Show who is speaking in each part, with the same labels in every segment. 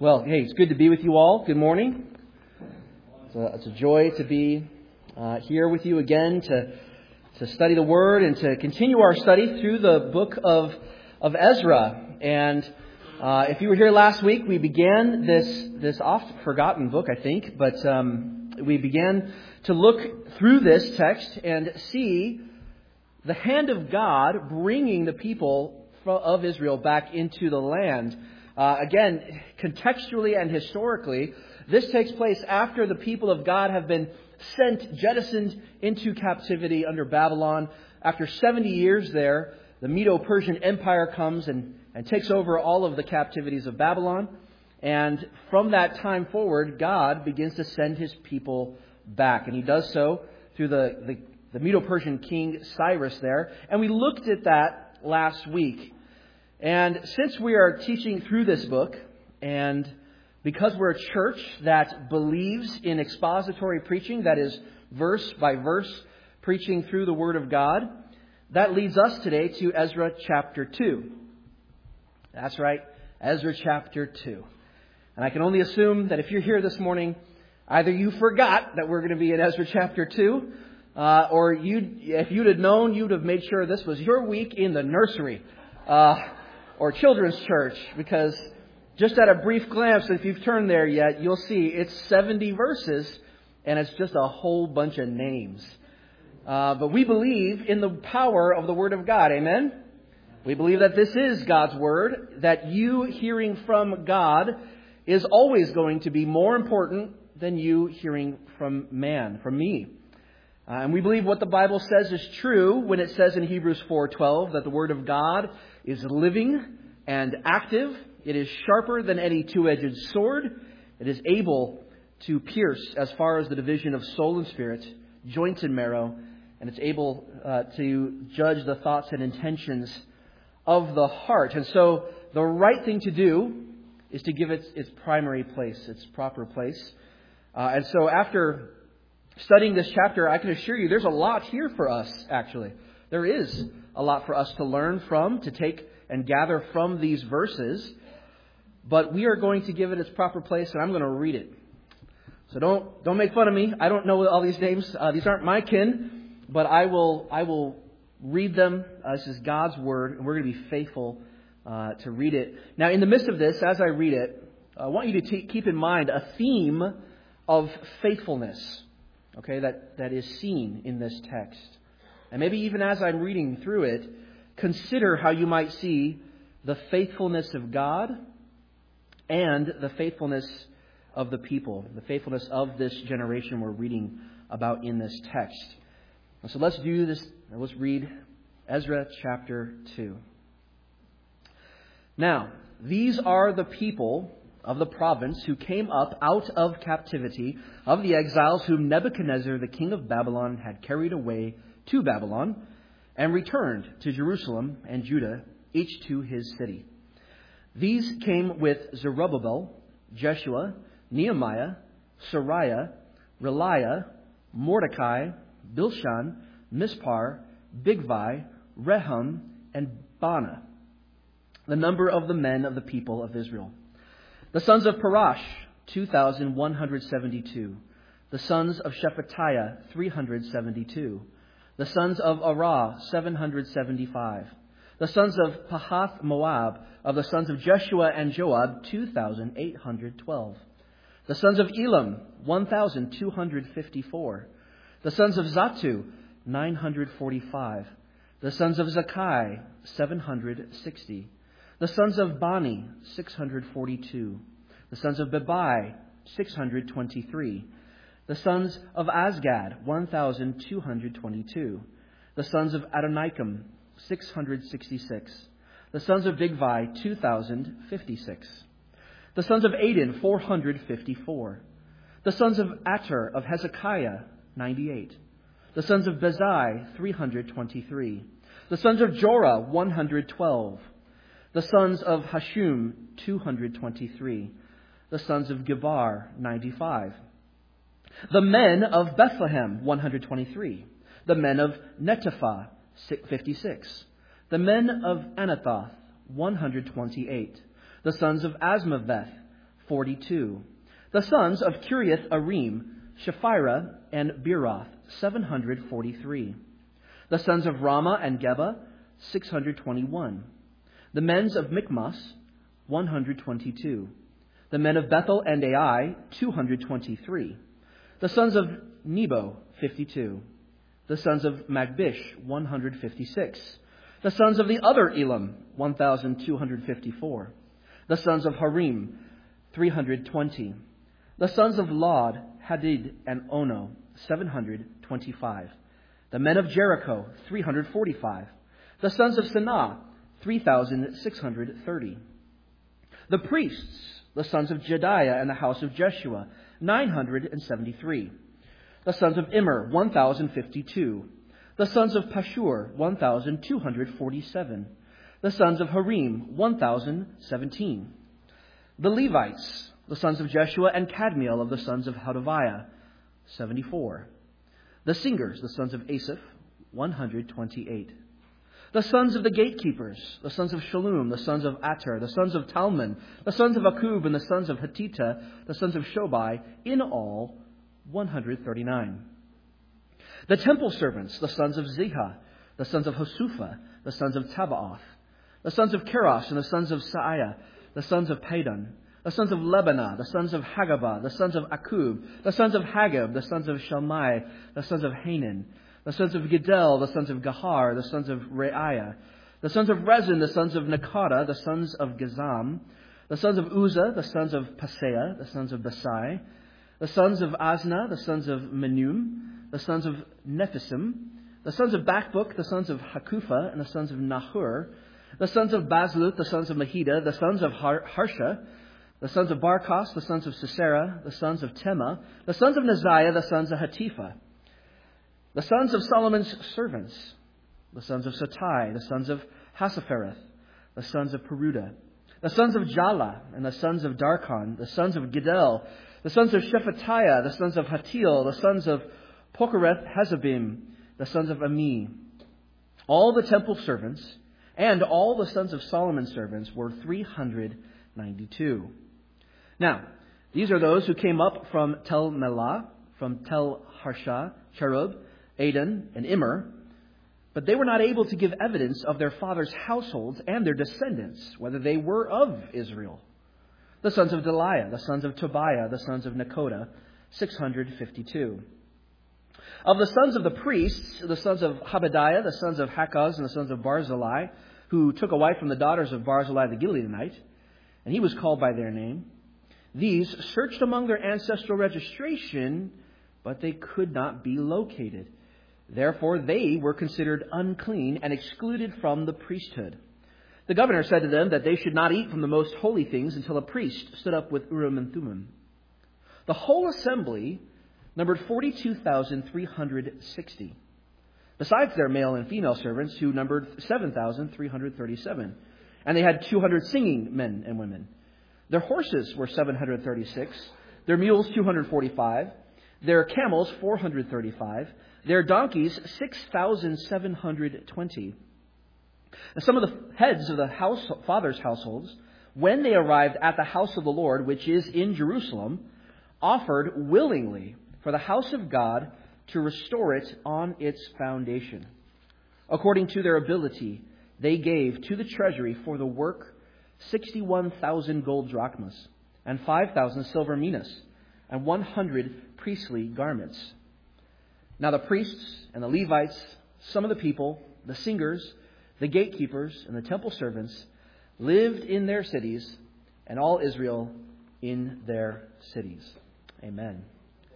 Speaker 1: Well, hey, it's good to be with you all. Good morning. It's a joy to be here with you again to study the Word and to continue our study through the book of Ezra. And if you were here last week, we began this oft-forgotten book, I think, but we began to look through this text and see the hand of God bringing the people of Israel back into the land. Again, contextually and historically, this takes place after the people of God have been jettisoned into captivity under Babylon. After 70 years there, the Medo-Persian Empire comes and takes over all of the captivities of Babylon. And from that time forward, God begins to send His people back. And He does so through the Medo-Persian king Cyrus there. And we looked at that last week. And since we are teaching through this book, and because we're a church that believes in expository preaching, that is verse by verse preaching through the Word of God, that leads us today to Ezra chapter 2. That's right, Ezra chapter 2. And I can only assume that if you're here this morning, either you forgot that we're going to be in Ezra chapter 2, or if you'd have known, you'd have made sure this was your week in the nursery. Or children's church, because just at a brief glance, if you've turned there yet, you'll see it's 70 verses, and it's just a whole bunch of names. But we believe in the power of the Word of God, amen? We believe that this is God's Word, that you hearing from God is always going to be more important than you hearing from man, from me. And we believe what the Bible says is true when it says in Hebrews 4:12 that the Word of God is living and active. It is sharper than any two-edged sword. It is able to pierce as far as the division of soul and spirit, joints and marrow, and it's able to judge the thoughts and intentions of the heart. And so the right thing to do is to give it its primary place, its proper place. And so after studying this chapter, I can assure you there's a lot here for us, actually. There is a lot for us to learn from, to take and gather from these verses. But we are going to give it its proper place, and I'm going to read it. So don't make fun of me. I don't know all these names. These aren't my kin, but I will read them. This is God's Word, and we're going to be faithful to read it. Now, in the midst of this, as I read it, I want you to keep in mind a theme of faithfulness. Okay, that is seen in this text. And maybe even as I'm reading through it, consider how you might see the faithfulness of God and the faithfulness of the people, the faithfulness of this generation we're reading about in this text. And so let's do this. Let's read Ezra chapter 2. Now, these are the people of the province who came up out of captivity of the exiles whom Nebuchadnezzar, the king of Babylon, had carried away to Babylon and returned to Jerusalem and Judah, each to his city. These came with Zerubbabel, Jeshua, Nehemiah, Sariah, Reliah, Mordecai, Bilshan, Mispar, Bigvai, Rehum, and Baanah, the number of the men of the people of Israel. The sons of Parash, 2,172. The sons of Shephatiah, 372. The sons of Arah, 775. The sons of Pahath Moab, of the sons of Jeshua and Joab, 2,812. The sons of Elam, 1,254. The sons of Zatu, 945. The sons of Zakai, 760. The sons of Bani, 642. The sons of Bebai, 623. The sons of Azgad, 1,222. The sons of Adonikam, 666. The sons of Bigvai, 2,056. The sons of Adin, 454. The sons of Ater of Hezekiah, 98. The sons of Bezai, 323. The sons of Jorah, 112. The sons of Hashum, 223. The sons of Gebar, 95. The men of Bethlehem, 123. The men of Netophah, 56. The men of Anathoth, 128. The sons of Asmaveth, 42. The sons of Kiriath Arim, Shephirah and Beeroth, 743. The sons of Ramah and Geba, 621. The men of Michmas, 122. The men of Bethel and Ai, 223. The sons of Nebo, 52. The sons of Magbish, 156. The sons of the other Elam, 1,254. The sons of Harim, 320. The sons of Lod, Hadid, and Ono, 725. The men of Jericho, 345. The sons of Sanah, 3,630. The priests, the sons of Jediah and the house of Jeshua, 973. The sons of Immer, 1,052. The sons of Pashur, 1,247. The sons of Harim, 1,017. The Levites, the sons of Jeshua and Kadmiel of the sons of Hodaviah, 74. The singers, the sons of Asaph, 128. The sons of the gatekeepers, the sons of Shallum, the sons of Ater, the sons of Talmon, the sons of Akub, and the sons of Hatita, the sons of Shobai, in all 139. The temple servants, the sons of Ziha, the sons of Hosupha, the sons of Tabaoth, the sons of Keros, and the sons of Saiah, the sons of Padon, the sons of Lebanah, the sons of Hagabah, the sons of Akub, the sons of Hagab, the sons of Shalmai, the sons of Hanan, the sons of Gidel, the sons of Gahar, the sons of Reiah, the sons of Rezin, the sons of Nakada, the sons of Gazam, the sons of Uzzah, the sons of Paseah, the sons of Basai, the sons of Asna, the sons of Menum, the sons of Nephisim, the sons of Bakbuk, the sons of Hakufa, and the sons of Nahur, the sons of Bazluth, the sons of Mahida, the sons of Harsha, the sons of Barkos, the sons of Sisera, the sons of Tema, the sons of Neziah, the sons of Hatifa, the sons of Solomon's servants, the sons of Satai, the sons of Hasaphereth, the sons of Peruda, the sons of Jala, and the sons of Darkon, the sons of Gidel, the sons of Shephatiah, the sons of Hatil, the sons of Pokereth Hazabim, the sons of Ami. All the temple servants and all the sons of Solomon's servants were 392. Now, these are those who came up from Tel Melah, from Tel Harsha, Cherub, Aden, and Immer, but they were not able to give evidence of their fathers' households and their descendants, whether they were of Israel. The sons of Deliah, the sons of Tobiah, the sons of Nekoda, 652. Of the sons of the priests, the sons of Habadiah, the sons of Hakaz, and the sons of Barzillai, who took a wife from the daughters of Barzillai the Gileadite, and he was called by their name. These searched among their ancestral registration, but they could not be located. Therefore, they were considered unclean and excluded from the priesthood. The governor said to them that they should not eat from the most holy things until a priest stood up with Urim and Thummim. The whole assembly numbered 42,360, besides their male and female servants, who numbered 7,337. And they had 200 singing men and women. Their horses were 736, their mules 245, their camels 435, their donkeys 6,720. And some of the heads of the fathers' households, when they arrived at the house of the Lord, which is in Jerusalem, offered willingly for the house of God to restore it on its foundation. According to their ability, they gave to the treasury for the work 61,000 gold drachmas, and 5,000 silver minas, and 100 priestly garments. Now the priests and the Levites, some of the people, the singers, the gatekeepers, and the temple servants lived in their cities, and all Israel in their cities. Amen.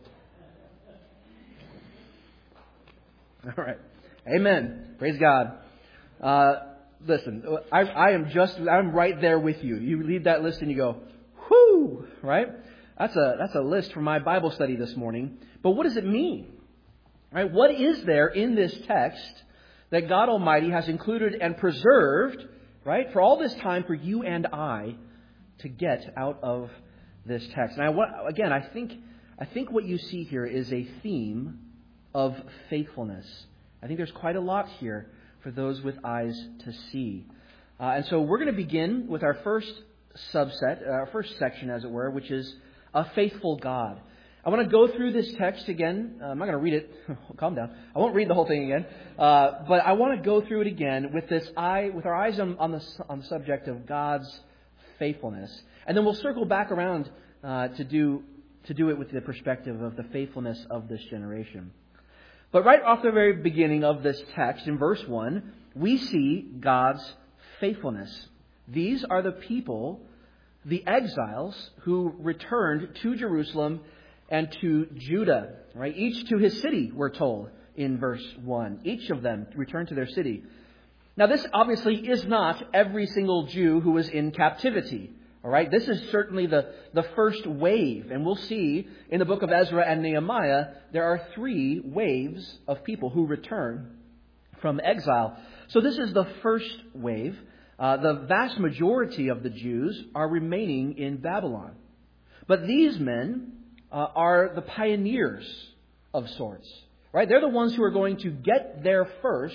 Speaker 1: All right. Amen. Praise God. Listen, I'm right there with you. You read that list and you go, whoo, right? That's a list for my Bible study this morning. But what does it mean? Right? What is there in this text that God Almighty has included and preserved, right, for all this time for you and I to get out of this text? And I think what you see here is a theme of faithfulness. I think there's quite a lot here for those with eyes to see. And so we're going to begin with our first subset, our first section, as it were, which is a faithful God. I want to go through this text again. I'm not going to read it. Calm down. I won't read the whole thing again. But I want to go through it again with our eyes on the subject of God's faithfulness. And then we'll circle back around to do it with the perspective of the faithfulness of this generation. But right off the very beginning of this text, in verse 1, we see God's faithfulness. These are the people, the exiles, who returned to Jerusalem and to Judah, right? Each to his city, we're told in verse 1. Each of them returned to their city. Now, this obviously is not every single Jew who was in captivity. All right, this is certainly the first wave. And we'll see in the book of Ezra and Nehemiah, there are 3 waves of people who return from exile. So this is the first wave. The vast majority of the Jews are remaining in Babylon. But these men are the pioneers of sorts. Right? They're the ones who are going to get there first,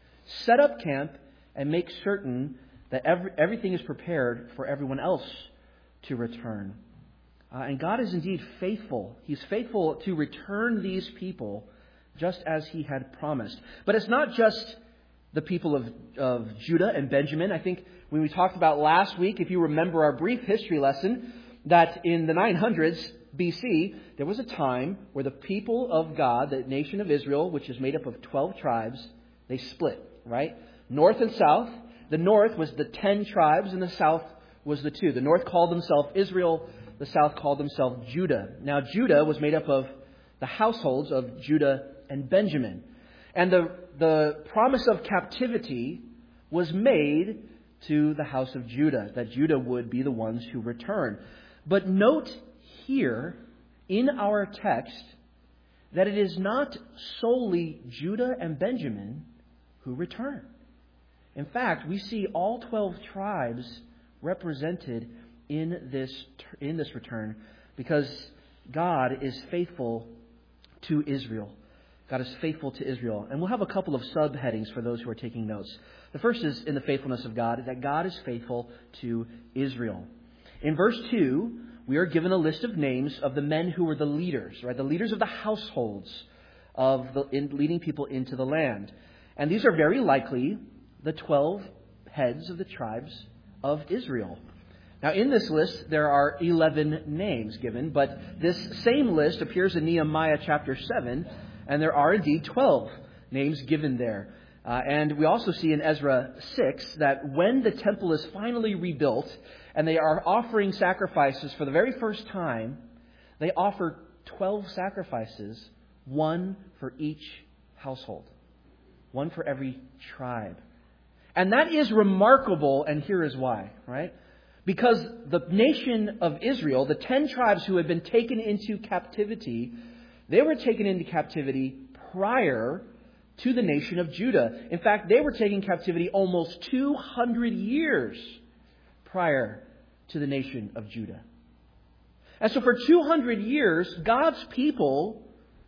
Speaker 1: set up camp, and make certain that everything is prepared for everyone else to return. And God is indeed faithful. He's faithful to return these people just as He had promised. But it's not just the people of Judah and Benjamin. I think when we talked about last week, if you remember our brief history lesson, that in the 900s BC, there was a time where the people of God, the nation of Israel, which is made up of 12 tribes, they split, right? North and south. The north was the 10 tribes and the south was the 2. The north called themselves Israel. The south called themselves Judah. Now, Judah was made up of the households of Judah and Benjamin. And the promise of captivity was made to the house of Judah, that Judah would be the ones who return. But note here in our text that it is not solely Judah and Benjamin who return. In fact, we see all 12 tribes represented in this return because God is faithful to Israel. God is faithful to Israel. And we'll have a couple of subheadings for those who are taking notes. The first is in the faithfulness of God, that God is faithful to Israel. In verse 2, we are given a list of names of the men who were the leaders, right? The leaders of the households in leading people into the land. And these are very likely the 12 heads of the tribes of Israel. Now, in this list, there are 11 names given, but this same list appears in Nehemiah chapter 7, and there are indeed 12 names given there. And we also see in Ezra 6 that when the temple is finally rebuilt and they are offering sacrifices for the very first time, they offer 12 sacrifices, one for each household, one for every tribe. And that is remarkable, and here is why, right? Because the nation of Israel, the 10 tribes who had been taken into captivity, they were taken into captivity prior to the nation of Judah. In fact, they were taken captivity almost 200 years prior to the nation of Judah. And so for 200 years, God's people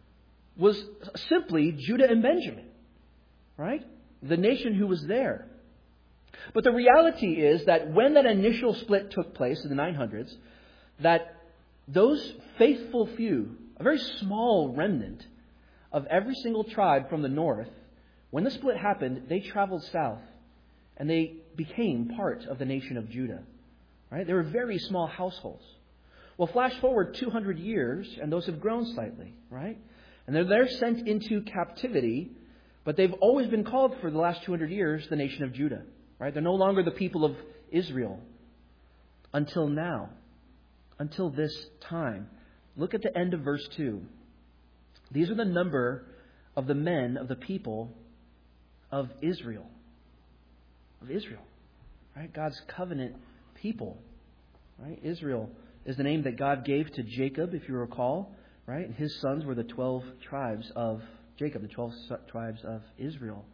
Speaker 1: was simply Judah and Benjamin, right? The nation who was there. But the reality is that when that initial split took place in the 900s, that those faithful few, a very small remnant of every single tribe from the north, when the split happened, they traveled south and they became part of the nation of Judah. Right? They were very small households. Well, flash forward 200 years and those have grown slightly, right? And they're sent into captivity, but they've always been called for the last 200 years the nation of Judah. Right? They're no longer the people of Israel until now, until this time. Look at the end of verse 2. These are the number of the men of the people of Israel. Of Israel. Right? God's covenant people. Right? Israel is the name that God gave to Jacob, if you recall. Right? And his sons were the 12 tribes of Jacob, the 12 tribes of Israel.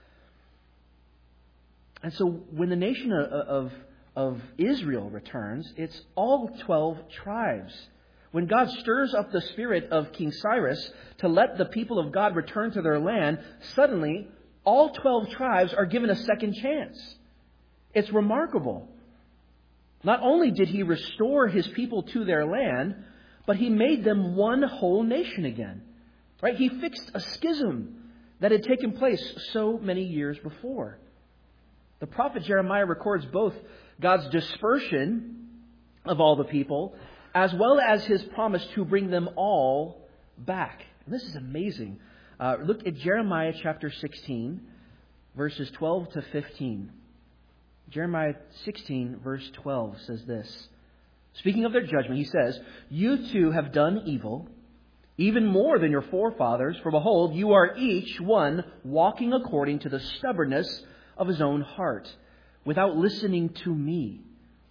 Speaker 1: And so when the nation of Israel returns, it's all 12 tribes. When God stirs up the spirit of King Cyrus to let the people of God return to their land, suddenly all 12 tribes are given a second chance. It's remarkable. Not only did he restore his people to their land, but he made them one whole nation again. Right? He fixed a schism that had taken place so many years before. The prophet Jeremiah records both God's dispersion of all the people, as well as his promise to bring them all back. And this is amazing. Look at Jeremiah chapter 16, verses 12 to 15. Jeremiah 16, verse 12 says this. Speaking of their judgment, he says, "You too have done evil, even more than your forefathers, for behold, you are each one walking according to the stubbornness of his own heart, without listening to me.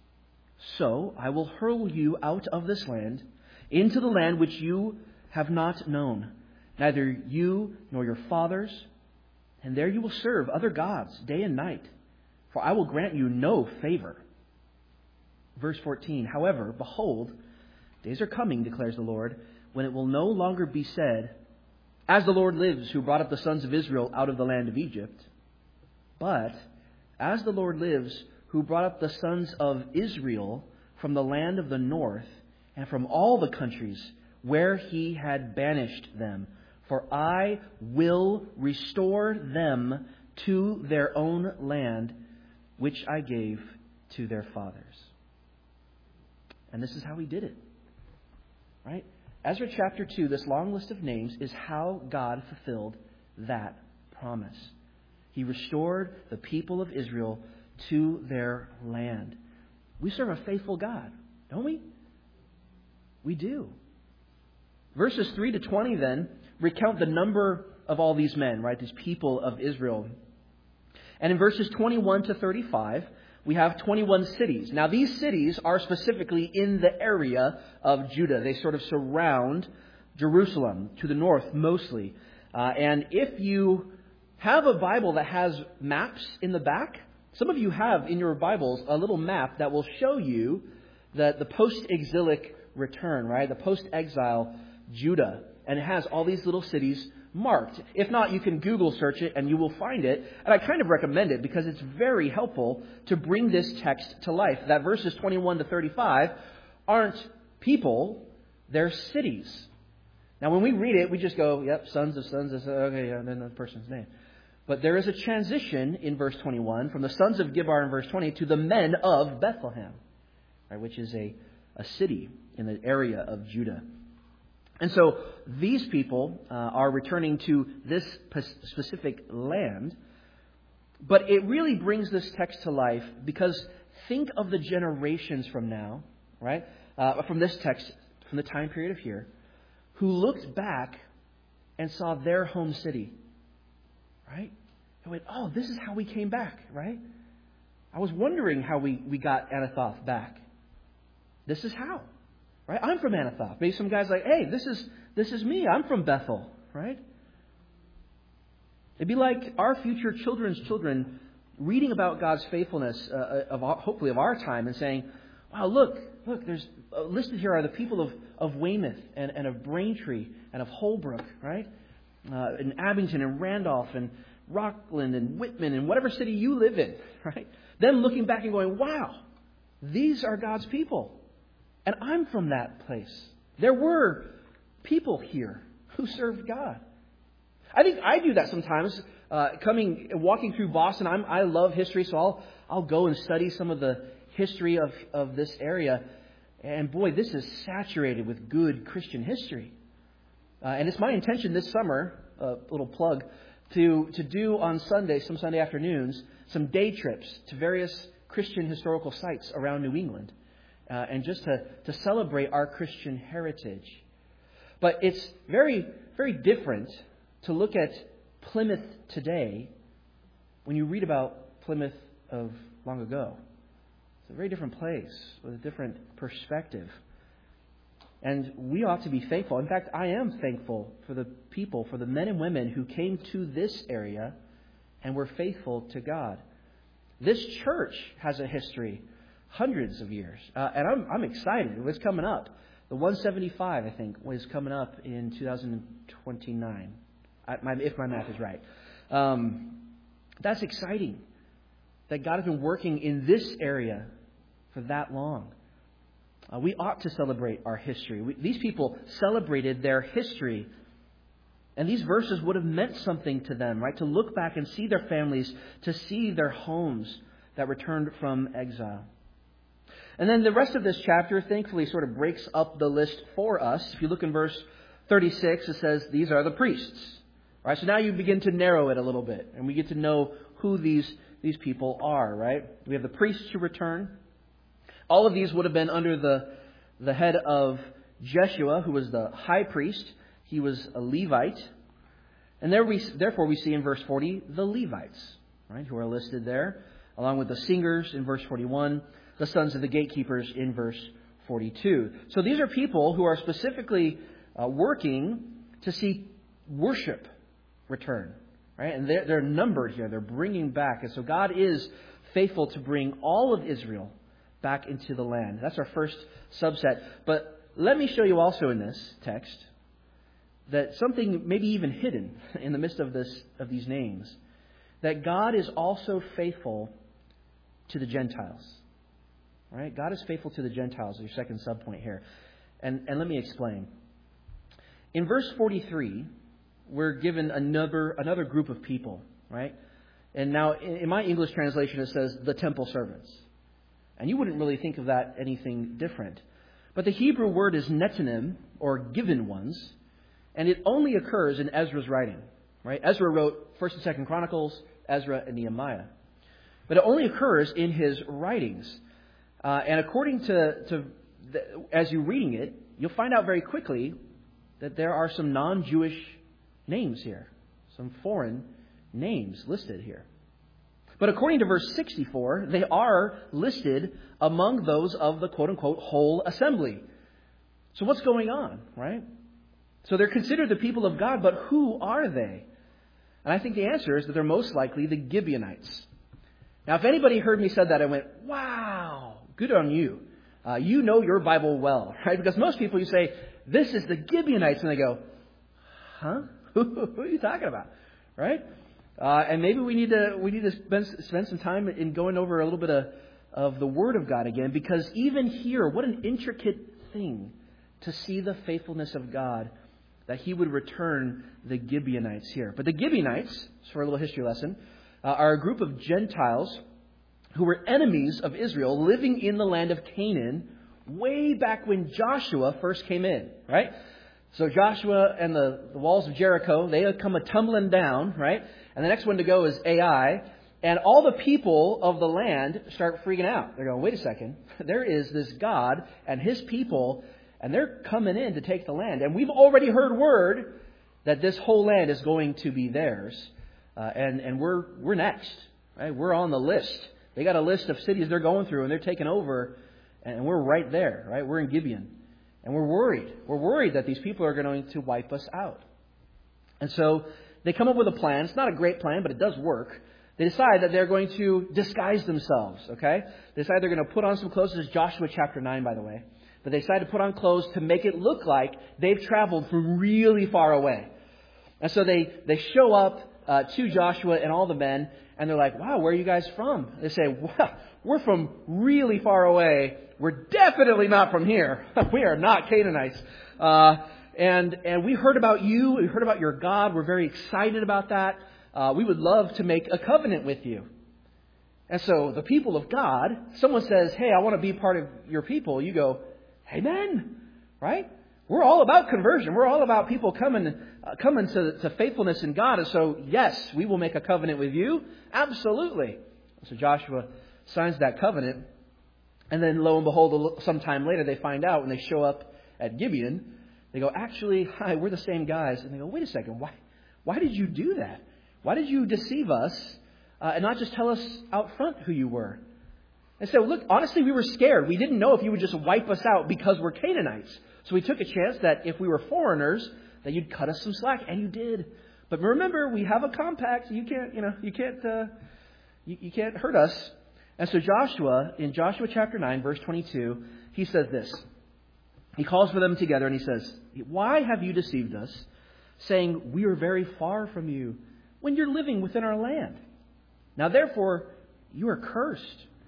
Speaker 1: So I will hurl you out of this land, into the land which you have not known, neither you nor your fathers, and there you will serve other gods day and night, for I will grant you no favor." Verse 14, "However, behold, days are coming, declares the Lord, when it will no longer be said, 'As the Lord lives, who brought up the sons of Israel out of the land of Egypt,' but 'As the Lord lives, who brought up the sons of Israel from the land of the north and from all the countries where he had banished them. For I will restore them to their own land, which I gave to their fathers.'" And this is how he did it. Right? Ezra chapter 2, this long list of names, is how God fulfilled that promise. He restored the people of Israel to their land. We serve a faithful God, don't we? We do. Verses 3 to 20 then recount the number of all these men, right? These people of Israel. And in verses 21 to 35, we have 21 cities. Now, these cities are specifically in the area of Judah. They sort of surround Jerusalem to the north mostly. And if you have a Bible that has maps in the back, some of you have in your Bibles a little map that will show you the post-exilic return, right? The post-exile Judah. And it has all these little cities marked. If not, you can Google search it and you will find it. And I kind of recommend it because it's very helpful to bring this text to life. That verses 21 to 35 aren't people, they're cities. Now, when we read it, we just go, yep, sons of, okay, yeah, and then the person's name. But there is a transition in verse 21 from the sons of Gibar in verse 20 to the men of Bethlehem, right, which is a city in the area of Judah. And so these people are returning to this specific land. But it really brings this text to life because think of the generations from now, right? From this text, from the time period of here, who looked back and saw their home city, right? And went, oh, this is how we came back, right? I was wondering how we got Anathoth back. This is how. Right? I'm from Anathoth. Maybe some guy's like, hey, this is me. I'm from Bethel. Right? It'd be like our future children's children reading about God's faithfulness, hopefully of our time, and saying, wow, look, there's listed here are the people of Weymouth and of Braintree and of Holbrook, right? And Abington and Randolph and Rockland and Whitman and whatever city you live in, right? Them looking back and going, wow, these are God's people. And I'm from that place. There were people here who served God. I think I do that sometimes. Walking through Boston, I love history, so I'll go and study some of the history of this area. And boy, this is saturated with good Christian history. And it's my intention this summer, a little plug, to do on Sunday, some Sunday afternoons, some day trips to various Christian historical sites around New England. And just to celebrate our Christian heritage. But it's very, very different to look at Plymouth today when you read about Plymouth of long ago. It's a very different place with a different perspective. And we ought to be thankful. In fact, I am thankful for the people, for the men and women who came to this area and were faithful to God. This church has a history. Hundreds of years. And I'm excited. It was coming up. The 175, I think, was coming up in 2029. If my math is right. That's exciting. That God has been working in this area for that long. We ought to celebrate our history. These people celebrated their history. And these verses would have meant something to them, right? To look back and see their families, to see their homes that returned from exile. And then the rest of this chapter, thankfully, sort of breaks up the list for us. If you look in verse 36, it says, these are the priests. Right? So now you begin to narrow it a little bit, and we get to know who these people are, right? We have the priests who return. All of these would have been under the head of Jeshua, who was the high priest. He was a Levite. And therefore we see in verse 40 the Levites, right, who are listed there, along with the singers in verse 41, the sons of the gatekeepers in verse 42. So these are people who are specifically working to see worship return, right? And they're numbered here. They're bringing back. And so God is faithful to bring all of Israel back into the land. That's our first subset. But let me show you also in this text that something maybe even hidden in the midst of these names, that God is also faithful to the Gentiles. Right? God is faithful to the Gentiles, your second subpoint here. And let me explain. In verse 43, we're given another group of people, right? And now in my English translation it says the temple servants. And you wouldn't really think of that anything different. But the Hebrew word is netanim, or given ones, and it only occurs in Ezra's writing. Right? Ezra wrote 1st and 2nd Chronicles, Ezra and Nehemiah. But it only occurs in his writings. And according to as you're reading it, you'll find out very quickly that there are some non-Jewish names here. Some foreign names listed here. But according to verse 64, they are listed among those of the quote-unquote whole assembly. So what's going on, right? So they're considered the people of God, but who are they? And I think the answer is that they're most likely the Gibeonites. Now, if anybody heard me say that, I went, wow, good on you. You know your Bible well, right? Because most people, you say, this is the Gibeonites, and they go, huh? Who are you talking about, right? And maybe we need to spend some time in going over a little bit of the Word of God again, because even here, what an intricate thing to see the faithfulness of God, that He would return the Gibeonites here. But the Gibeonites, for a little history lesson, are a group of Gentiles who were enemies of Israel living in the land of Canaan way back when Joshua first came in, right? So Joshua and the walls of Jericho, they had come a-tumbling down, right? And the next one to go is Ai. And all the people of the land start freaking out. They're going, wait a second. There is this God and His people, and they're coming in to take the land. And we've already heard word that this whole land is going to be theirs. And we're next, right? We're on the list. They got a list of cities they're going through, and they're taking over, and we're right there, right? We're in Gibeon. And we're worried. We're worried that these people are going to wipe us out. And so they come up with a plan. It's not a great plan, but it does work. They decide that they're going to disguise themselves, okay? They decide they're going to put on some clothes. This is Joshua chapter 9, by the way. But they decide to put on clothes to make it look like they've traveled from really far away. And so they show up to Joshua and all the men, and they're like, wow, where are you guys from? They say, well, we're from really far away. We're definitely not from here. We are not Canaanites. And we heard about you. We heard about your God. We're very excited about that. We would love to make a covenant with you. And so the people of God, someone says, hey, I want to be part of your people. You go, amen, right? We're all about conversion. We're all about people coming to faithfulness in God. And so, yes, we will make a covenant with you. Absolutely. So Joshua signs that covenant. And then, lo and behold, sometime later, they find out when they show up at Gibeon, they go, actually, hi, we're the same guys. And they go, wait a second, why did you do that? Why did you deceive us and not just tell us out front who you were? And so, look, honestly, we were scared. We didn't know if you would just wipe us out because we're Canaanites. So we took a chance that if we were foreigners, that you'd cut us some slack, and you did. But remember, we have a compact. You can't hurt us. And so Joshua, in Joshua chapter 9, verse 22, he says this. He calls for them together and he says, why have you deceived us, saying, we are very far from you, when you're living within our land? Now therefore, you are cursed,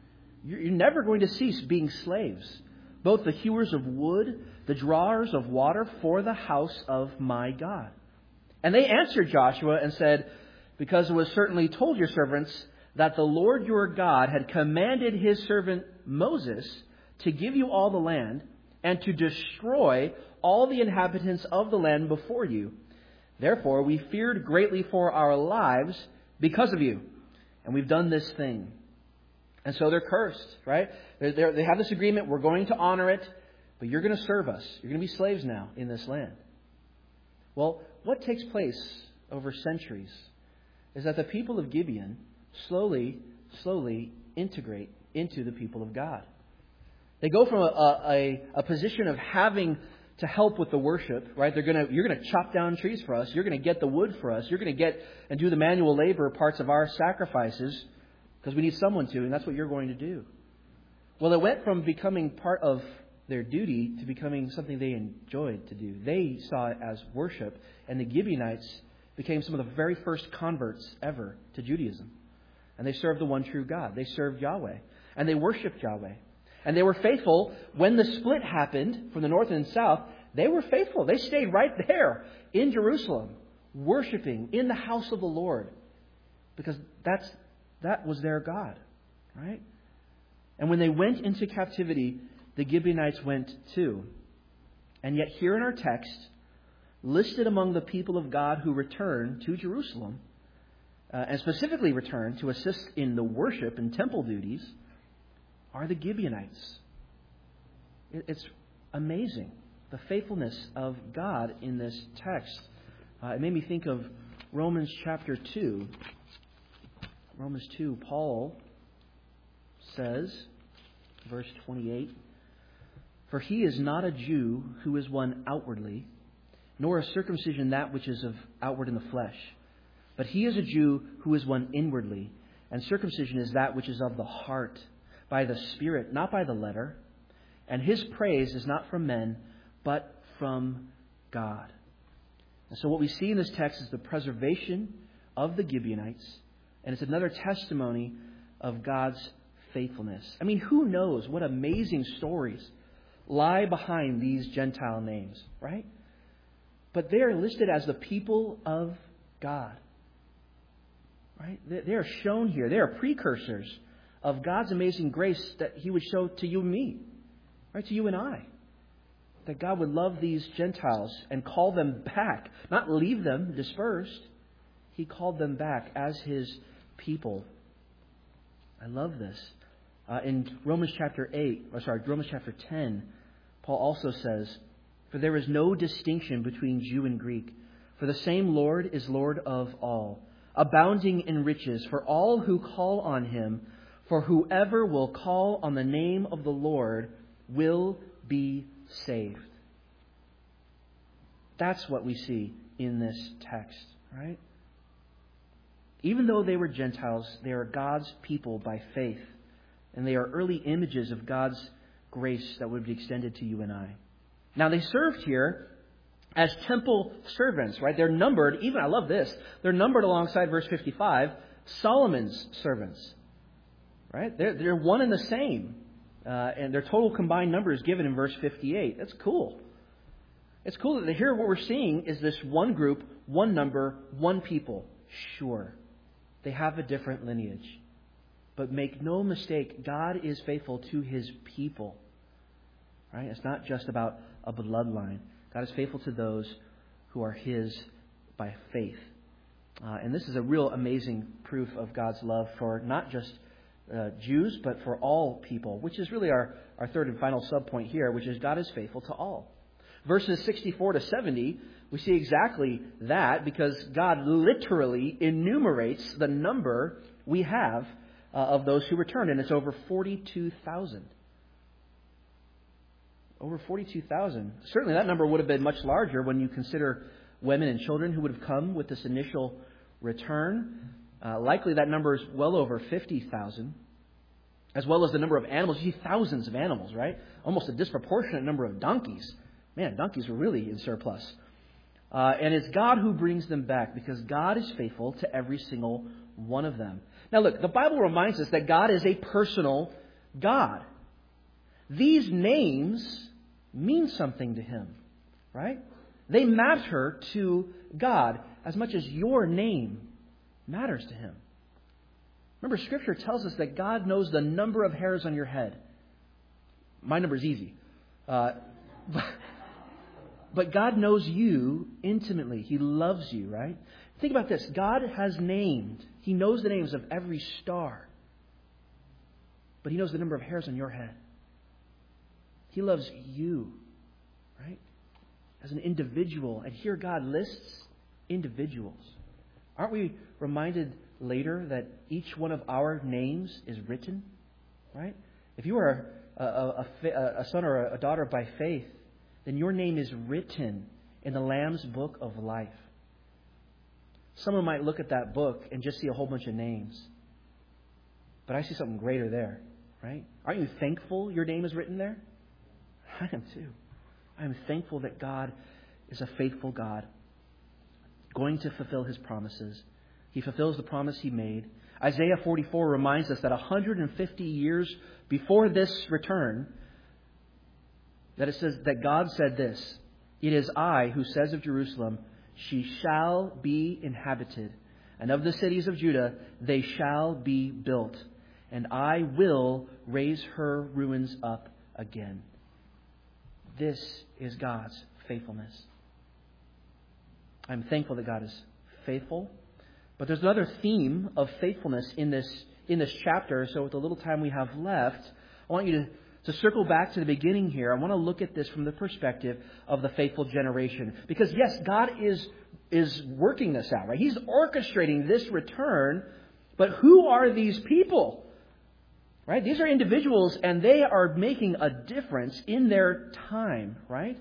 Speaker 1: You're never going to cease being slaves, both the hewers of wood, the drawers of water for the house of my God. And they answered Joshua and said, because it was certainly told your servants that the Lord your God had commanded his servant Moses to give you all the land and to destroy all the inhabitants of the land before you. Therefore, we feared greatly for our lives because of you, and we've done this thing. And so they're cursed, right? They have this agreement. We're going to honor it, but you're going to serve us. You're going to be slaves now in this land. Well, what takes place over centuries is that the people of Gibeon slowly integrate into the people of God. They go from a position of having to help with the worship, right? You're going to chop down trees for us. You're going to get the wood for us. You're going to get and do the manual labor parts of our sacrifices because we need someone to, and that's what you're going to do. Well, it went from becoming part of their duty to becoming something they enjoyed to do. They saw it as worship, and the Gibeonites became some of the very first converts ever to Judaism. And they served the one true God. They served Yahweh, and they worshiped Yahweh. And they were faithful when the split happened from the north and south. They were faithful. They stayed right there in Jerusalem, worshiping in the house of the Lord, because that was their God, right? And when they went into captivity, the Gibeonites went too. And yet here in our text, listed among the people of God who returned to Jerusalem, and specifically returned to assist in the worship and temple duties, are the Gibeonites. It's amazing, the faithfulness of God in this text. It made me think of Romans chapter 2. Romans 2, Paul says, verse 28, "For he is not a Jew who is one outwardly, nor a circumcision that which is of outward in the flesh. But he is a Jew who is one inwardly, and circumcision is that which is of the heart, by the Spirit, not by the letter. And his praise is not from men, but from God." And so what we see in this text is the preservation of the Gibeonites, and it's another testimony of God's faithfulness. I mean, who knows what amazing stories lie behind these Gentile names, right? But they are listed as the people of God, right? They are shown here. They are precursors of God's amazing grace that He would show to you and me, right? To you and I. That God would love these Gentiles and call them back, not leave them dispersed. He called them back as His people. I love this. In Romans chapter 10, Paul also says, "For there is no distinction between Jew and Greek, for the same Lord is Lord of all, abounding in riches for all who call on Him. For whoever will call on the name of the Lord will be saved." That's what we see in this text, right? Even though they were Gentiles, they are God's people by faith. And they are early images of God's grace that would be extended to you and I. Now, they served here as temple servants, right? They're numbered, even, I love this, they're numbered alongside verse 55, Solomon's servants. Right? They're one and the same. And their total combined number is given in verse 58. That's cool. It's cool that here what we're seeing is this one group, one number, one people. Sure, they have a different lineage. But make no mistake, God is faithful to His people. Right? It's not just about a bloodline. God is faithful to those who are His by faith. And this is a real amazing proof of God's love for not just Jews, but for all people, which is really our third and final subpoint here, which is God is faithful to all. Verses 64 to 70, we see exactly that because God literally enumerates the number we have of those who returned, and it's over 42,000. Over 42,000. Certainly that number would have been much larger when you consider women and children who would have come with this initial return. Likely that number is well over 50,000, as well as the number of animals. You see thousands of animals, right? Almost a disproportionate number of donkeys. Man, donkeys were really in surplus. And it's God who brings them back because God is faithful to every single one of them. Now look, the Bible reminds us that God is a personal God. These names mean something to Him, right? They matter to God as much as your name matters to Him. Remember, Scripture tells us that God knows the number of hairs on your head. My number is easy. But God knows you intimately. He loves you, right? Think about this. God has named. He knows the names of every star. But He knows the number of hairs on your head. He loves you, right? As an individual. And here God lists individuals. Aren't we reminded later that each one of our names is written, right? If you are a son or a daughter by faith, then your name is written in the Lamb's book of life. Someone might look at that book and just see a whole bunch of names. But I see something greater there, right? Aren't you thankful your name is written there? I am too. I am thankful that God is a faithful God, going to fulfill His promises. He fulfills the promise He made. Isaiah 44 reminds us that 150 years before this return, that it says that God said this, "It is I who says of Jerusalem, she shall be inhabited, and of the cities of Judah they shall be built, and I will raise her ruins up again." This is God's faithfulness. I'm thankful that God is faithful. But there's another theme of faithfulness in this chapter. So with the little time we have left, I want you to circle back to the beginning here. I want to look at this from the perspective of the faithful generation. Because yes, God is working this out, right? He's orchestrating this return. But who are these people? Right? These are individuals, and they are making a difference in their time, right?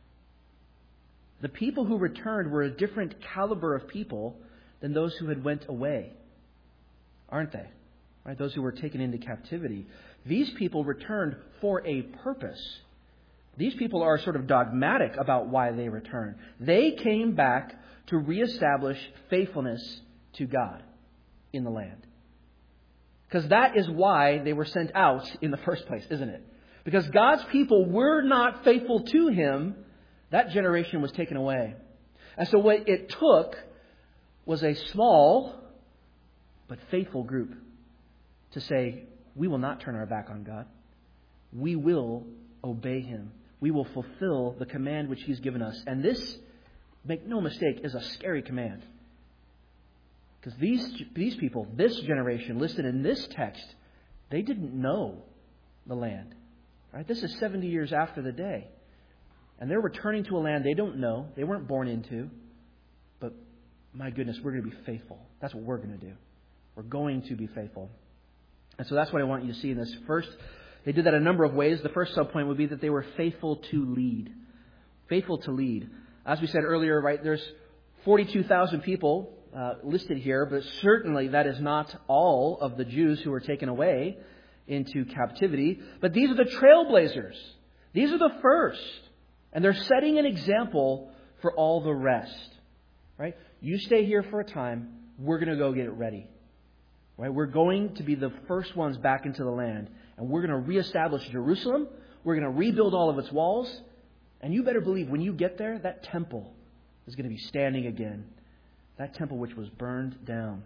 Speaker 1: The people who returned were a different caliber of people than those who had went away, aren't they? Right? Those who were taken into captivity. These people returned for a purpose. These people are sort of dogmatic about why they returned. They came back to reestablish faithfulness to God in the land. Because that is why they were sent out in the first place, isn't it? Because God's people were not faithful to Him, that generation was taken away. And so what it took was a small but faithful group to say, we will not turn our back on God. We will obey Him. We will fulfill the command which He's given us. And this, make no mistake, is a scary command. Because these people, this generation listed in this text, they didn't know the land. Right? This is 70 years after the day. And they're returning to a land they don't know, they weren't born into. But my goodness, we're going to be faithful. That's what we're going to do. We're going to be faithful. And so that's what I want you to see in this. First, they did that a number of ways. The first subpoint would be that they were faithful to lead. Faithful to lead. As we said earlier, right, there's 42,000 people listed here, but certainly that is not all of the Jews who were taken away into captivity. But these are the trailblazers. These are the first. And they're setting an example for all the rest. Right? You stay here for a time. We're going to go get it ready. Right? We're going to be the first ones back into the land. And we're going to reestablish Jerusalem. We're going to rebuild all of its walls. And you better believe when you get there, that temple is going to be standing again. That temple which was burned down.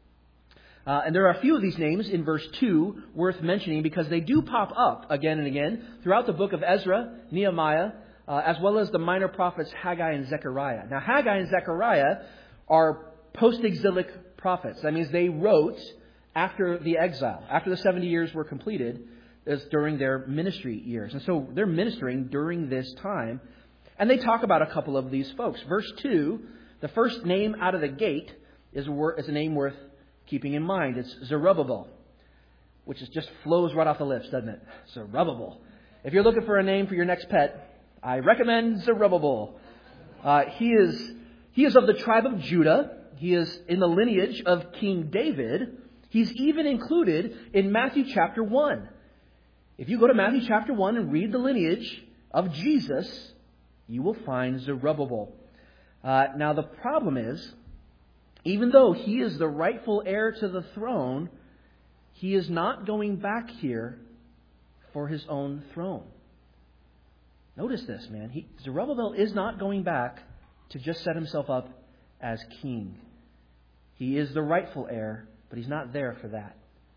Speaker 1: And there are a few of these names in verse 2 worth mentioning because they do pop up again and again throughout the book of Ezra, Nehemiah, as well as the minor prophets Haggai and Zechariah. Now, Haggai and Zechariah are post-exilic prophets. That means they wrote after the exile, after the 70 years were completed, as during their ministry years. And so they're ministering during this time. And they talk about a couple of these folks. Verse 2, the first name out of the gate is a name worth keeping in mind. It's Zerubbabel, which just flows right off the lips, doesn't it? Zerubbabel. If you're looking for a name for your next pet, I recommend Zerubbabel. He is of the tribe of Judah. He is in the lineage of King David. He's even included in Matthew chapter 1. If you go to Matthew chapter 1 and read the lineage of Jesus, you will find Zerubbabel. Now the problem is, even though he is the rightful heir to the throne, he is not going back here for his own throne. Notice this, man. Zerubbabel is not going back to just set himself up as king. He is the rightful heir, but he's not there for that.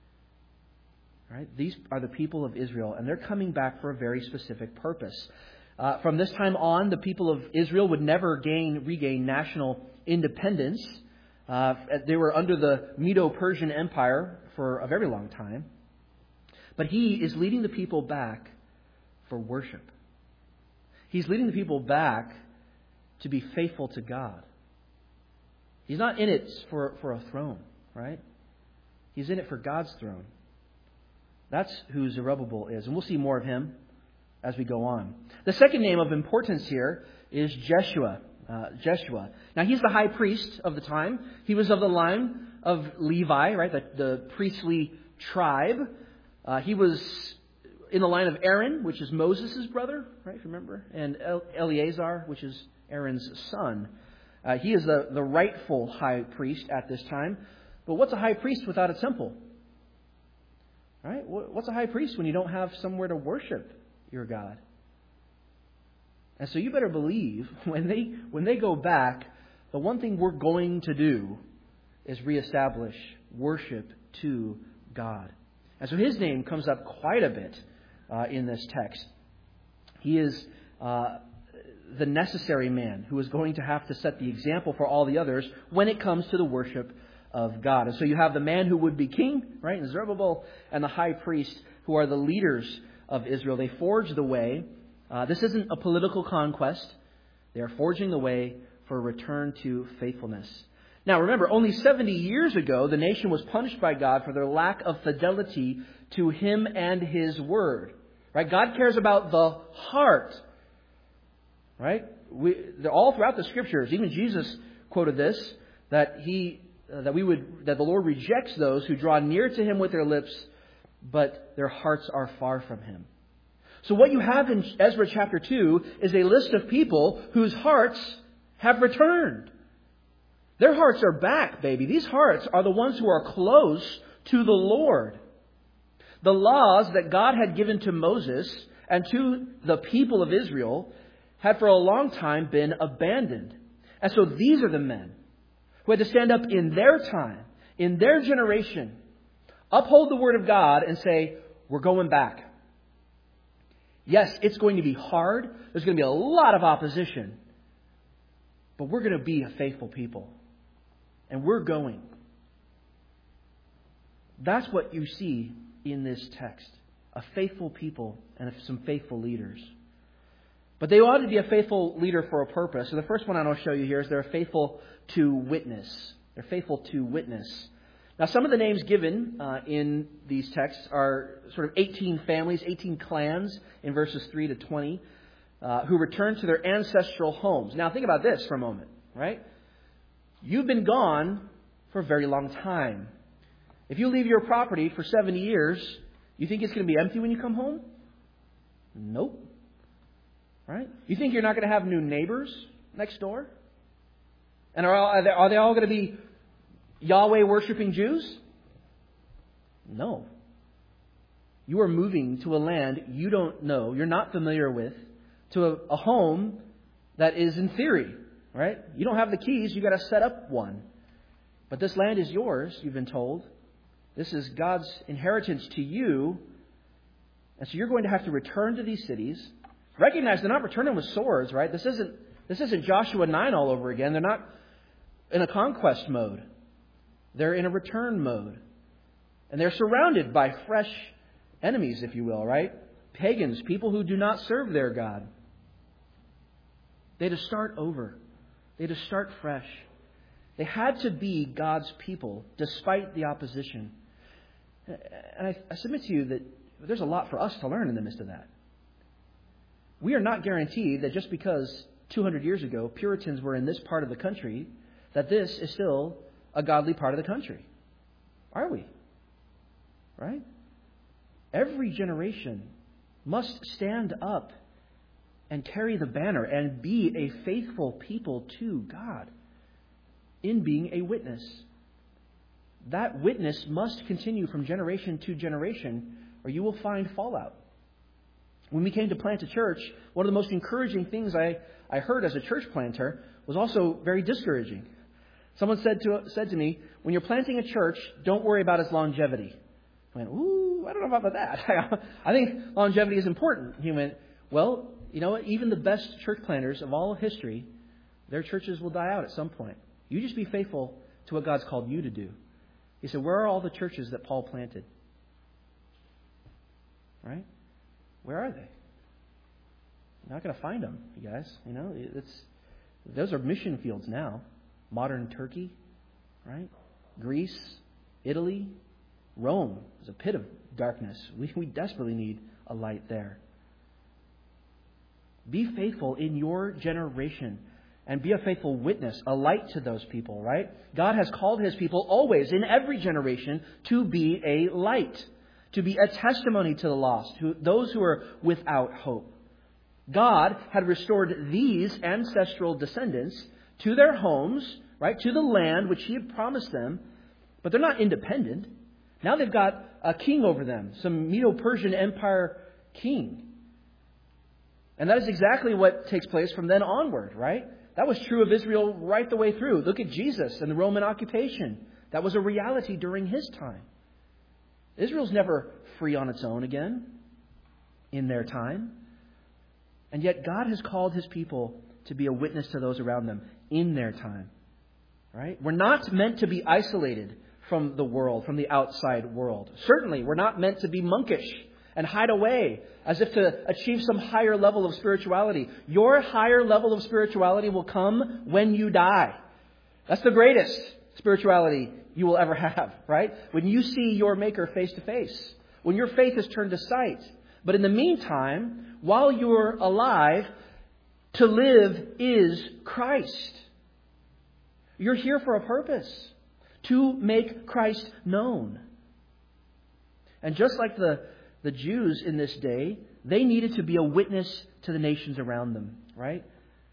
Speaker 1: Right? These are the people of Israel, and they're coming back for a very specific purpose. From this time on, the people of Israel would never regain national independence. They were under the Medo-Persian Empire for a very long time. But he is leading the people back for worship. He's leading the people back to be faithful to God. He's not in it for a throne, right? He's in it for God's throne. That's who Zerubbabel is. And we'll see more of him as we go on. The second name of importance here is Jeshua. Now, he's the high priest of the time. He was of the line of Levi, right? The priestly tribe. He was in the line of Aaron, which is Moses' brother, right? Remember? And Eleazar, which is Aaron's son. He is the rightful high priest at this time. But what's a high priest without a temple? Right? What's a high priest when you don't have somewhere to worship your God? And so you better believe when they go back, the one thing we're going to do is reestablish worship to God. And so his name comes up quite a bit in this text. He is the necessary man who is going to have to set the example for all the others when it comes to the worship of God. And so you have the man who would be king, right, in Zerubbabel, and the high priest who are the leaders of Israel. They forge the way. This isn't a political conquest. They are forging the way for a return to faithfulness. Now remember, only 70 years ago, the nation was punished by God for their lack of fidelity to Him and His Word. Right? God cares about the heart. Right? All throughout the Scriptures, even Jesus quoted this, that the Lord rejects those who draw near to Him with their lips, but their hearts are far from Him. So what you have in Ezra chapter 2 is a list of people whose hearts have returned. Their hearts are back, baby. These hearts are the ones who are close to the Lord. The laws that God had given to Moses and to the people of Israel had for a long time been abandoned. And so these are the men who had to stand up in their time, in their generation, uphold the Word of God and say, we're going back. Yes, it's going to be hard. There's going to be a lot of opposition. But we're going to be a faithful people. And we're going. That's what you see in this text. A faithful people and some faithful leaders. But they ought to be a faithful leader for a purpose. So the first one I want to show you here is they're faithful to witness. They're faithful to witness. Now, some of the names given in these texts are sort of 18 families, 18 clans in verses 3 to 20 who return to their ancestral homes. Now, think about this for a moment, right? You've been gone for a very long time. If you leave your property for 70 years, you think it's going to be empty when you come home? Nope. Right? You think you're not going to have new neighbors next door? And are they all going to be Yahweh worshiping Jews? No. You are moving to a land you don't know, you're not familiar with, to a home that is in theory, right? You don't have the keys, you got to set up one. But this land is yours, you've been told. This is God's inheritance to you. And so you're going to have to return to these cities. Recognize they're not returning with swords, right? This isn't Joshua 9 all over again. They're not in a conquest mode. They're in a return mode. And they're surrounded by fresh enemies, if you will, right? Pagans, people who do not serve their God. They had to start over. They had to start fresh. They had to be God's people despite the opposition. And I submit to you that there's a lot for us to learn in the midst of that. We are not guaranteed that just because 200 years ago Puritans were in this part of the country, that this is still a godly part of the country. Are we? Right? Every generation must stand up and carry the banner and be a faithful people to God in being a witness. That witness must continue from generation to generation, or you will find fallout. When we came to plant a church, one of the most encouraging things I heard as a church planter was also very discouraging. Someone said to me, when you're planting a church, don't worry about its longevity. I went, ooh, I don't know about that. I think longevity is important. He went, well, you know what? Even the best church planters of all of history, their churches will die out at some point. You just be faithful to what God's called you to do. He said, where are all the churches that Paul planted? Right? Where are they? You're not going to find them, you guys. You know, those are mission fields now. Modern Turkey, right? Greece, Italy, Rome is a pit of darkness. We desperately need a light there. Be faithful in your generation and be a faithful witness, a light to those people, right? God has called His people always, in every generation, to be a light, to be a testimony to the lost, to those who are without hope. God had restored these ancestral descendants to their homes, right, to the land which He had promised them, but they're not independent. Now they've got a king over them, some Medo-Persian Empire king. And that is exactly what takes place from then onward, right? That was true of Israel right the way through. Look at Jesus and the Roman occupation. That was a reality during His time. Israel's never free on its own again in their time. And yet God has called His people to be a witness to those around them in their time. Right? We're not meant to be isolated from the world, from the outside world. Certainly, we're not meant to be monkish and hide away as if to achieve some higher level of spirituality. Your higher level of spirituality will come when you die. That's the greatest spirituality you will ever have, right? When you see your Maker face to face. When your faith is turned to sight. But in the meantime, while you're alive, to live is Christ. You're here for a purpose. To make Christ known. And just like the Jews in this day, they needed to be a witness to the nations around them, right?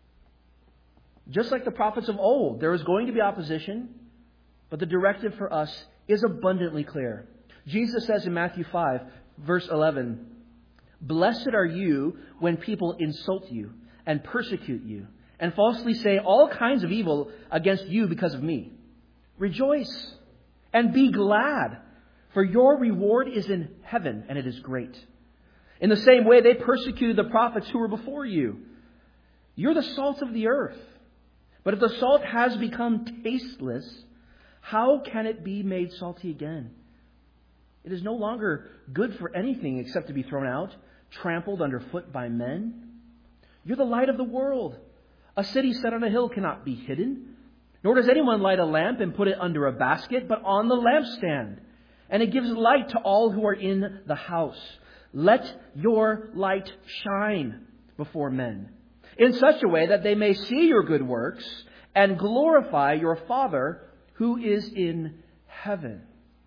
Speaker 1: Just like the prophets of old, there is going to be opposition, but the directive for us is abundantly clear. Jesus says in Matthew 5, verse 11, "Blessed are you when people insult you and persecute you and falsely say all kinds of evil against you because of me. Rejoice and be glad, for your reward is in heaven, and it is great. In the same way, they persecuted the prophets who were before you. You're the salt of the earth. But if the salt has become tasteless, how can it be made salty again? It is no longer good for anything except to be thrown out, trampled underfoot by men. You're the light of the world. A city set on a hill cannot be hidden. Nor does anyone light a lamp and put it under a basket, but on the lampstand. And it gives light to all who are in the house. Let your light shine before men, in such a way that they may see your good works and glorify your Father who is in heaven."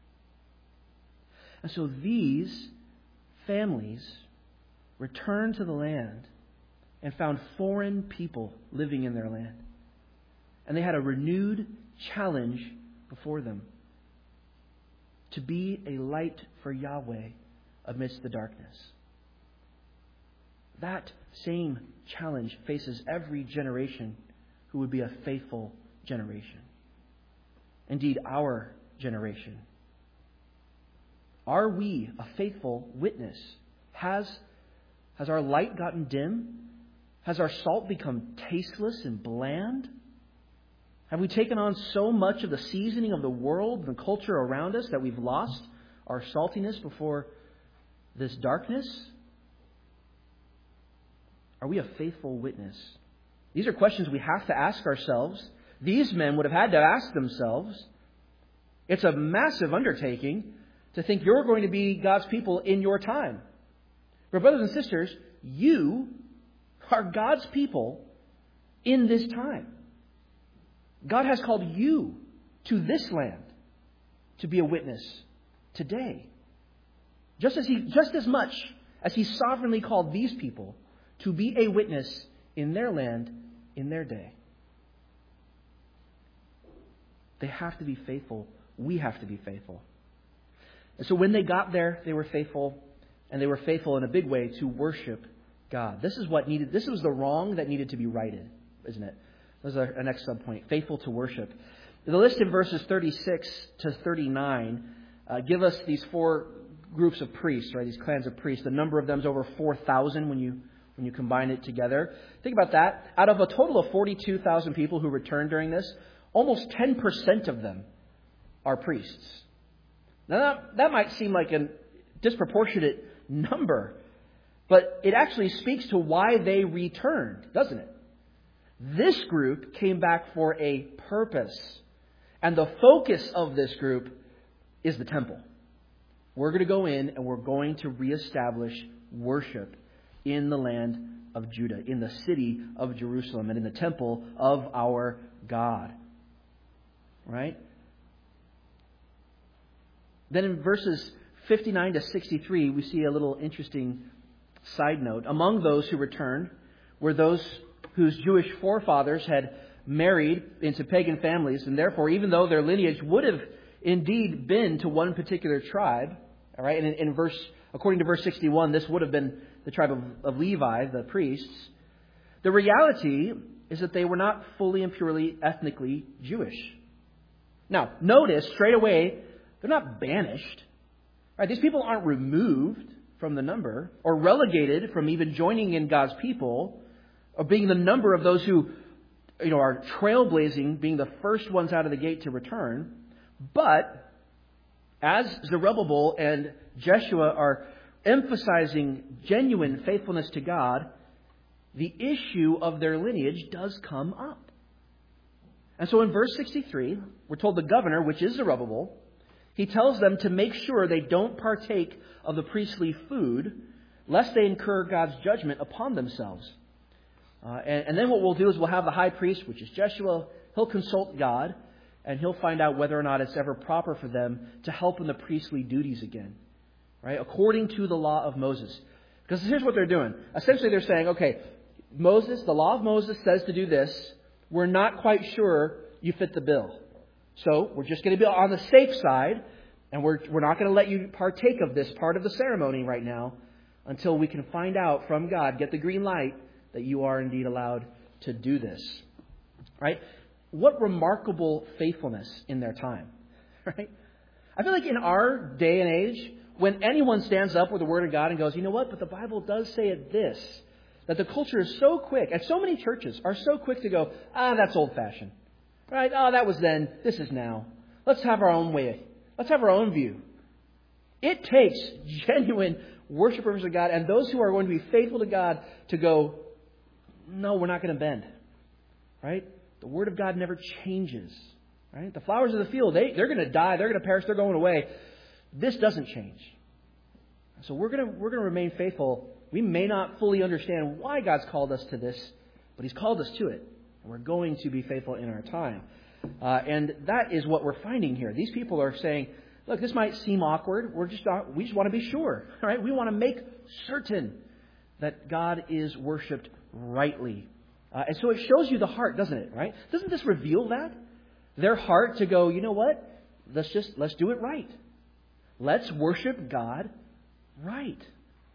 Speaker 1: And so these families returned to the land and found foreign people living in their land. And they had a renewed challenge before them to be a light for Yahweh amidst the darkness. That same challenge faces every generation who would be a faithful generation. Indeed, our generation. Are we a faithful witness? Has our light gotten dim? Has our salt become tasteless and bland? Have we taken on so much of the seasoning of the world and the culture around us that we've lost our saltiness before this darkness? Are we a faithful witness? These are questions we have to ask ourselves. These men would have had to ask themselves. It's a massive undertaking to think you're going to be God's people in your time. But brothers and sisters, you are God's people in this time. God has called you to this land to be a witness today. Just as much as He sovereignly called these people to be a witness in their land, in their day. They have to be faithful. We have to be faithful. And so when they got there, they were faithful. and they were faithful in a big way to worship God. This was the wrong that needed to be righted, isn't it? This is our next subpoint, faithful to worship. The list in verses 36 to 39 give us these four groups of priests, right? These clans of priests. The number of them is over 4,000 when you combine it together. Think about that. Out of a total of 42,000 people who returned during this, almost 10% of them are priests. Now that might seem like a disproportionate number, but it actually speaks to why they returned, doesn't it? This group came back for a purpose. And the focus of this group is the temple. We're going to go in and we're going to reestablish worship in the land of Judah, in the city of Jerusalem, and in the temple of our God. Right? Then in verses 59 to 63, we see a little interesting side note. Among those who returned were those whose Jewish forefathers had married into pagan families, and therefore, even though their lineage would have indeed been to one particular tribe, all right, and according to verse 61, this would have been the tribe of Levi, the priests. The reality is that they were not fully and purely ethnically Jewish. Now, notice straight away, they're not banished. Right? These people aren't removed from the number or relegated from even joining in God's people or being the number of those who are trailblazing, being the first ones out of the gate to return. But as Zerubbabel and Jeshua are emphasizing genuine faithfulness to God, the issue of their lineage does come up. And so in verse 63, we're told the governor, which is Zerubbabel, he tells them to make sure they don't partake of the priestly food, lest they incur God's judgment upon themselves. And then what we'll do is we'll have the high priest, which is Jeshua, he'll consult God, and he'll find out whether or not it's ever proper for them to help in the priestly duties again, right? According to the law of Moses. Because here's what they're doing. Essentially they're saying, okay, Moses, the law of Moses says to do this. We're not quite sure you fit the bill. So we're just going to be on the safe side, and we're not going to let you partake of this part of the ceremony right now until we can find out from God, get the green light, that you are indeed allowed to do this. Right? What remarkable faithfulness in their time. Right? I feel like in our day and age, when anyone stands up with the Word of God and goes, you know what, but the Bible does say it this, that the culture is so quick, and so many churches are so quick to go, that's old-fashioned. Right? That was then, this is now. Let's have our own way. Let's have our own view. It takes genuine worshipers of God and those who are going to be faithful to God to go, no, we're not going to bend. Right? The Word of God never changes. Right? The flowers of the field, they're going to die, they're going to perish, they're going away. This doesn't change. So we're going to remain faithful. We may not fully understand why God's called us to this, but He's called us to it. And we're going to be faithful in our time. And that is what we're finding here. These people are saying, look, this might seem awkward. We just want to be sure. Right? We want to make certain that God is worshipped rightly. And so it shows you the heart, doesn't it? Right? Doesn't this reveal that? Their heart to go, you know what? Let's do it right. Let's worship God right.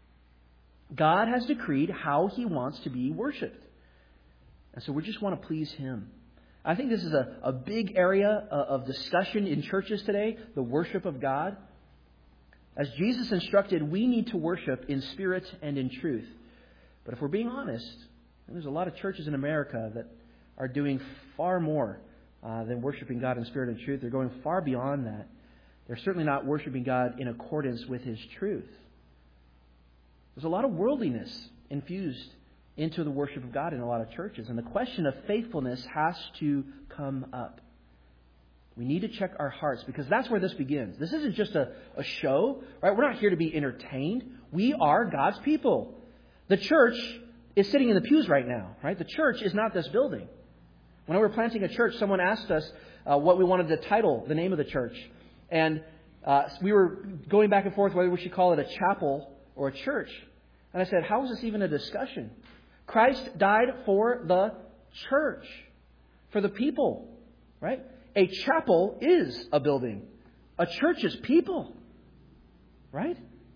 Speaker 1: God has decreed how He wants to be worshipped. And so we just want to please Him. I think this is a big area of discussion in churches today, the worship of God. As Jesus instructed, we need to worship in spirit and in truth. But if we're being honest, there's a lot of churches in America that are doing far more than worshiping God in spirit and truth. They're going far beyond that. They're certainly not worshiping God in accordance with His truth. There's a lot of worldliness infused into the worship of God in a lot of churches. And the question of faithfulness has to come up. We need to check our hearts because that's where this begins. This isn't just a show, right? We're not here to be entertained. We are God's people. The church is sitting in the pews right now, right? The church is not this building. When we were planting a church, someone asked us what we wanted to title the name of the church. And we were going back and forth whether we should call it a chapel or a church. And I said, how is this even a discussion? Christ died for the church, for the people, right? A chapel is a building. A church is people, right?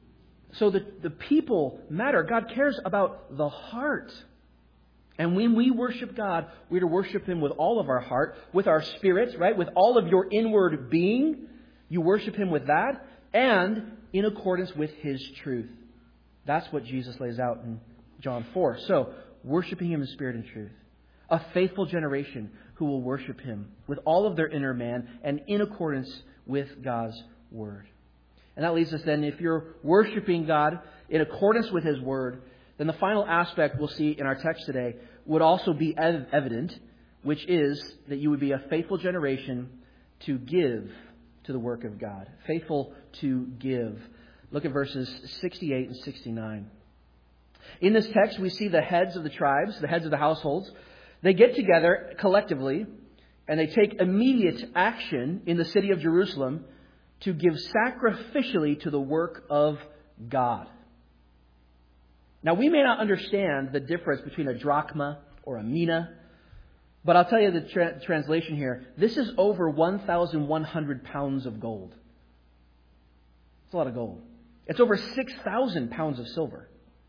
Speaker 1: So the people matter. God cares about the heart. And when we worship God, we're to worship Him with all of our heart, with our spirits, right? With all of your inward being. You worship Him with that, and in accordance with His truth. That's what Jesus lays out in John 4. So, worshiping Him in spirit and truth. A faithful generation who will worship Him with all of their inner man and in accordance with God's Word. And that leads us then, if you're worshiping God in accordance with His Word, then the final aspect we'll see in our text today would also be evident, which is that you would be a faithful generation to give to the work of God. Faithful to give. Look at verses 68 and 69. In this text, we see the heads of the tribes, the heads of the households. They get together collectively and they take immediate action in the city of Jerusalem to give sacrificially to the work of God. Now, we may not understand the difference between a drachma or a mina, but I'll tell you the translation here. This is over 1,100 pounds of gold. It's a lot of gold. It's over 6,000 pounds of silver.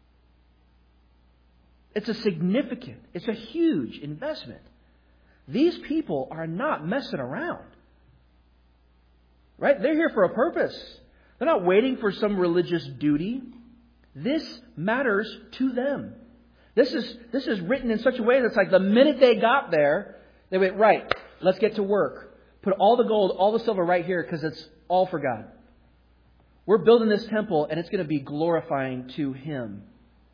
Speaker 1: It's a huge investment. These people are not messing around. Right? They're here for a purpose. They're not waiting for some religious duty. This matters to them. This is written in such a way that's like the minute they got there, they went, right, let's get to work. Put all the gold, all the silver right here because it's all for God. We're building this temple and it's going to be glorifying to Him.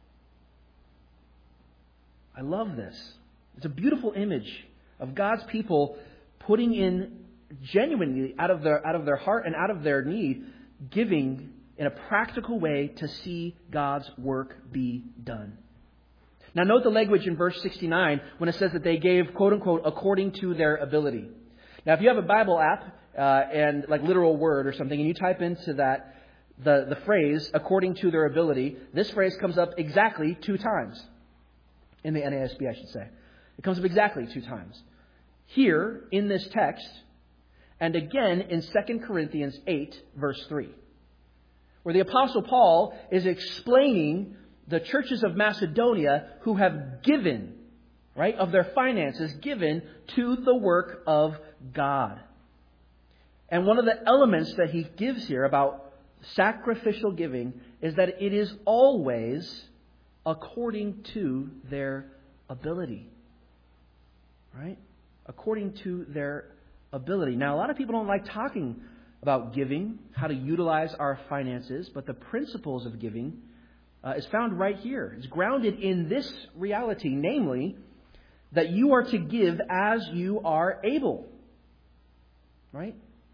Speaker 1: I love this. It's a beautiful image of God's people putting in genuinely out of their heart and out of their need, giving in a practical way to see God's work be done. Now note the language in verse 69 when it says that they gave, quote unquote, according to their ability. Now if you have a Bible app and like Literal Word or something, and you type into that the phrase according to their ability, this phrase comes up exactly 2 times. In the NASB, I should say. It comes up exactly 2 times. Here in this text, and again in 2 Corinthians 8, verse 3. Where the Apostle Paul is explaining the churches of Macedonia who have given, right, of their finances, given to the work of God. And one of the elements that he gives here about sacrificial giving is that it is always according to their ability. Right? According to their ability. Now, a lot of people don't like talking about giving, how to utilize our finances, but the principles of giving is found right here. It's grounded in this reality, namely, that you are to give as you are able. Right?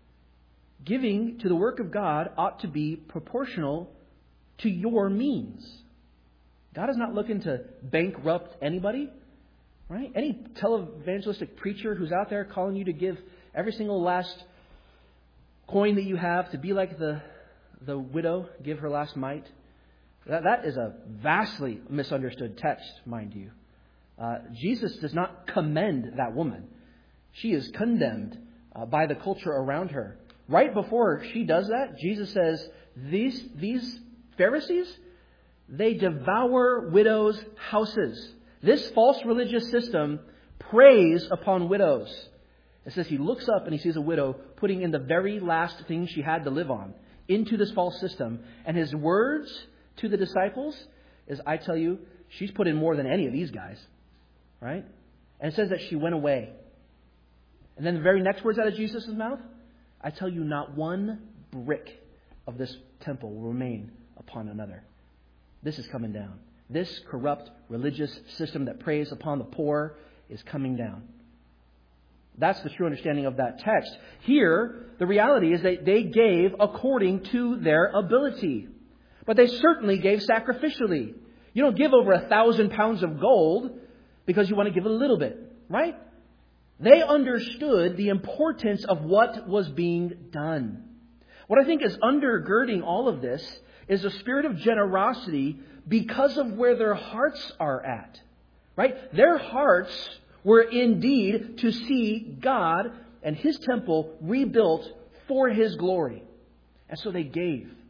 Speaker 1: Giving to the work of God ought to be proportional to your means. God is not looking to bankrupt anybody. Right? Any televangelistic preacher who's out there calling you to give every single last coin that you have to be like the widow, give her last mite. That is a vastly misunderstood text, mind you. Jesus does not commend that woman. She is condemned by the culture around her. Right before she does that, Jesus says, these Pharisees, they devour widows' houses. This false religious system preys upon widows. It says he looks up and he sees a widow putting in the very last thing she had to live on into this false system. And his words to the disciples is, I tell you, she's put in more than any of these guys. Right? And it says that she went away. And then the very next words out of Jesus' mouth, I tell you, not one brick of this temple will remain upon another. This is coming down. This corrupt religious system that preys upon the poor is coming down. That's the true understanding of that text. Here, the reality is that they gave according to their ability. But they certainly gave sacrificially. You don't give over 1,000 pounds of gold because you want to give a little bit, right? They understood the importance of what was being done. What I think is undergirding all of this is a spirit of generosity because of where their hearts are at. Right? Their hearts were indeed to see God and His temple rebuilt for His glory. And so they gave.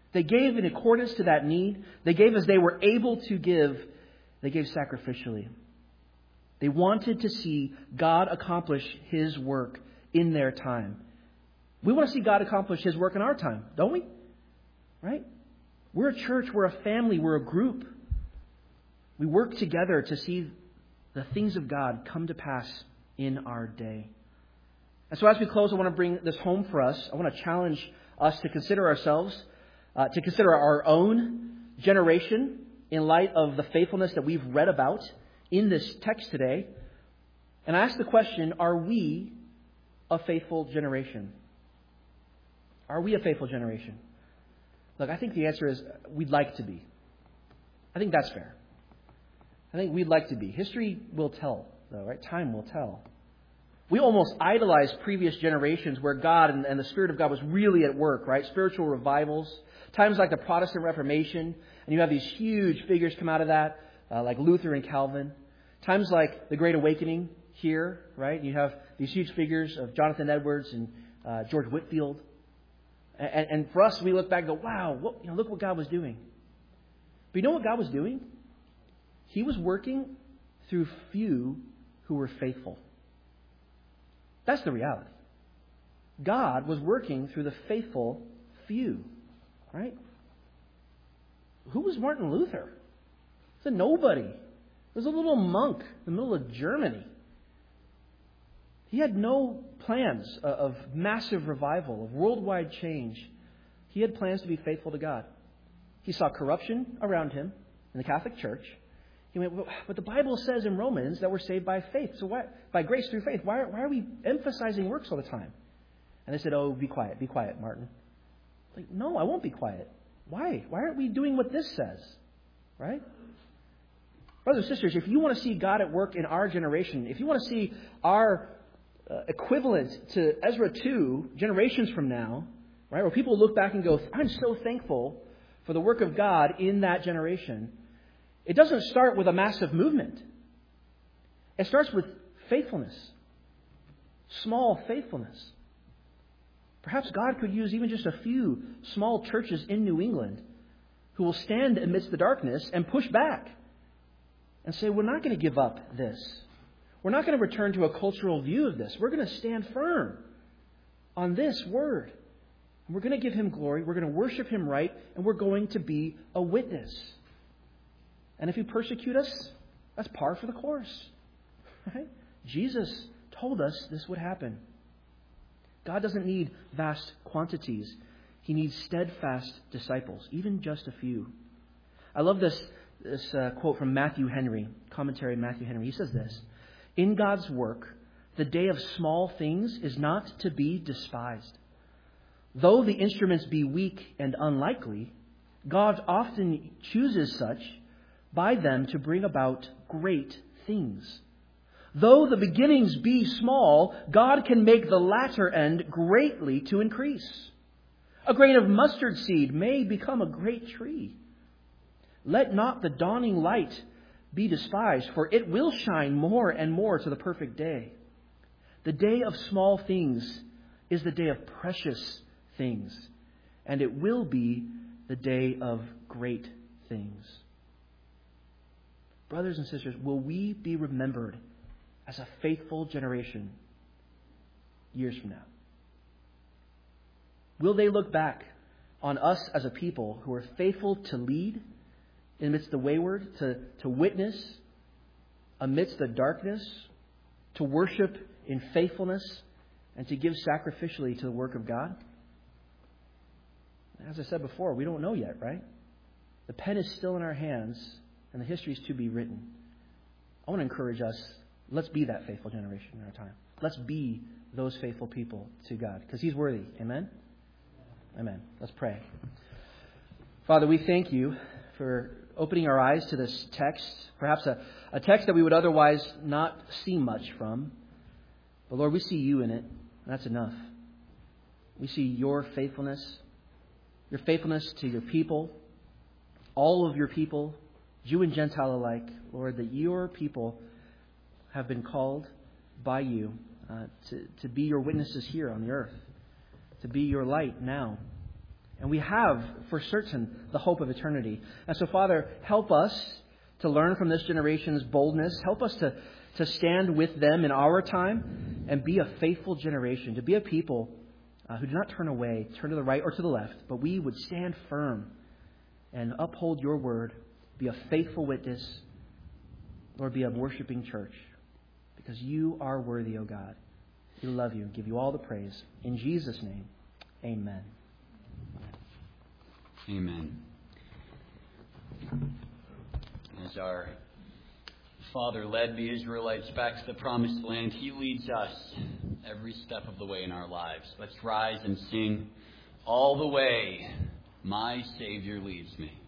Speaker 1: They gave in accordance to that need. They gave as they were able to give. They gave sacrificially. They wanted to see God accomplish His work in their time. We want to see God accomplish His work in our time, don't we? Right? We're a church, we're a family, we're a group. We work together to see the things of God come to pass in our day. And so as we close, I want to bring this home for us. I want to challenge us to consider ourselves, to consider our own generation in light of the faithfulness that we've read about in this text today. And I ask the question, are we a faithful generation? Are we a faithful generation? Look, I think the answer is we'd like to be. I think that's fair. I think we'd like to be. History will tell, though, right? Time will tell. We almost idolize previous generations where God and the Spirit of God was really at work, right? Spiritual revivals, times like the Protestant Reformation, and you have these huge figures come out of that, like Luther and Calvin. Times like the Great Awakening here, right? You have these huge figures of Jonathan Edwards and George Whitefield. And for us, we look back and go, wow, look what God was doing. But you know what God was doing? He was working through few who were faithful. That's the reality. God was working through the faithful few, right? Who was Martin Luther? He's a nobody. He was a little monk in the middle of Germany. He had no plans of massive revival, of worldwide change. He had plans to be faithful to God. He saw corruption around him in the Catholic Church. He went, but the Bible says in Romans that we're saved by faith. So why, by grace through faith, why are we emphasizing works all the time? And they said, oh, be quiet, Martin. Like, no, I won't be quiet. Why? Why aren't we doing what this says? Right? Brothers and sisters, if you want to see God at work in our generation, if you want to see our equivalent to Ezra 2 generations from now, right, where people look back and go, I'm so thankful for the work of God in that generation, it doesn't start with a massive movement. It starts with faithfulness. Small faithfulness. Perhaps God could use even just a few small churches in New England who will stand amidst the darkness and push back and say, we're not going to give up this. We're not going to return to a cultural view of this. We're going to stand firm on this word. And we're going to give Him glory. We're going to worship Him right. And we're going to be a witness. And if you persecute us, that's par for the course. Right? Jesus told us this would happen. God doesn't need vast quantities. He needs steadfast disciples, even just a few. I love this quote from Matthew Henry, commentary Matthew Henry. He says this, in God's work, the day of small things is not to be despised. Though the instruments be weak and unlikely, God often chooses such by them to bring about great things. Though the beginnings be small, God can make the latter end greatly to increase. A grain of mustard seed may become a great tree. Let not the dawning light be despised, for it will shine more and more to the perfect day. The day of small things is the day of precious things, and it will be the day of great things. Brothers and sisters, will we be remembered as a faithful generation years from now? Will they look back on us as a people who are faithful to lead amidst the wayward, to witness amidst the darkness, to worship in faithfulness, and to give sacrificially to the work of God? As I said before, we don't know yet, right? The pen is still in our hands, and the history is to be written. I want to encourage us, let's be that faithful generation in our time. Let's be those faithful people to God, because He's worthy. Amen? Amen. Let's pray. Father, we thank You for opening our eyes to this text, perhaps a text that we would otherwise not see much from. But Lord, we see You in it, and that's enough. We see Your faithfulness to Your people, all of Your people, Jew and Gentile alike, Lord, that Your people have been called by You to be Your witnesses here on the earth, to be Your light now. And we have, for certain, the hope of eternity. And so, Father, help us to learn from this generation's boldness. Help us to stand with them in our time and be a faithful generation, to be a people who do not turn away, turn to the right or to the left, but we would stand firm and uphold your word, be a faithful witness, Lord, be a worshiping church, because you are worthy, O God. We love you and give you all the praise. In Jesus' name, amen.
Speaker 2: Amen. As our Father led the Israelites back to the promised land, He leads us every step of the way in our lives. Let's rise and sing, "All the way my Savior leads me."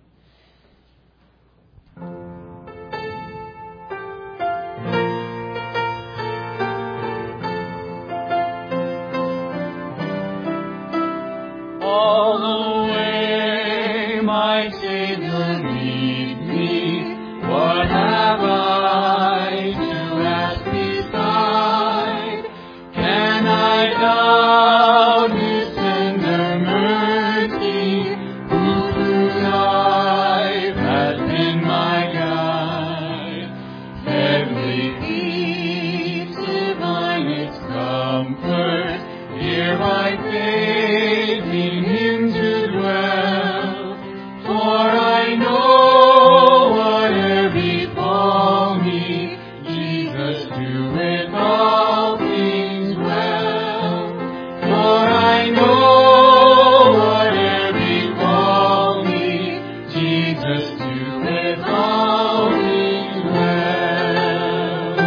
Speaker 2: All the way my Savior leads me, what have I to ask beside? Can I doubt His tender mercy, who through life has been my guide? Heavenly peace, divinest comfort, here I faith in Him to dwell, for I know whatever befall me, Jesus doeth all things well. For I know whatever befall me, Jesus doeth all things well.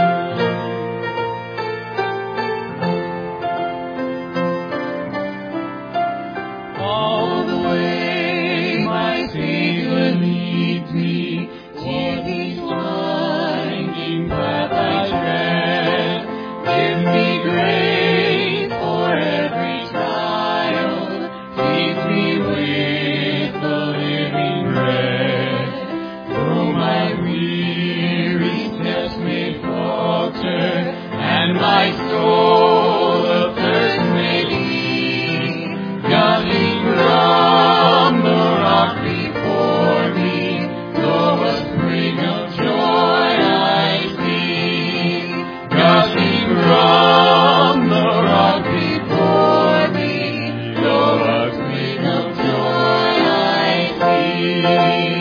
Speaker 2: All the way my Savior leads me, o'er these winding path I tread. Give me grace for every trial, feed me with the living bread. Though my weary steps may falter, and my soul athirst may be, gushing from the rock before me, though a spring of joy I see. Gushing from the rock before me, though a spring of joy I see.